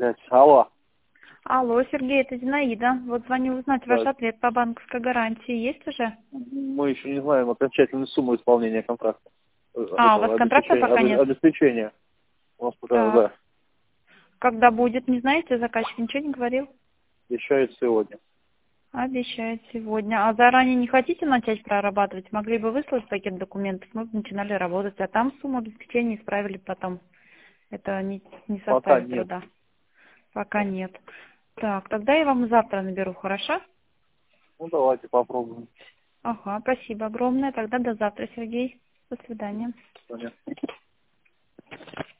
Опять. Алло. Алло, Сергей, это Зинаида. Вот звоню узнать ваш Да. ответ по банковской гарантии. Есть уже? Мы еще не знаем окончательную сумму исполнения контракта. А, у вас Этого контракта обеспечения. пока нет? Обеспечения. У нас пока, Так. да, Когда будет, не знаете, заказчик ничего не говорил? обещают сегодня. Обещает сегодня. А заранее не хотите начать прорабатывать? Могли бы выслать пакет документов, мы бы начинали работать, а там сумму обеспечения исправили потом. Это не Пока составит нет. труда. Пока нет. Так, тогда я вам завтра наберу, хорошо? Ну, давайте попробуем. Ага, спасибо огромное. Тогда до завтра, Сергей. До свидания. Понятно.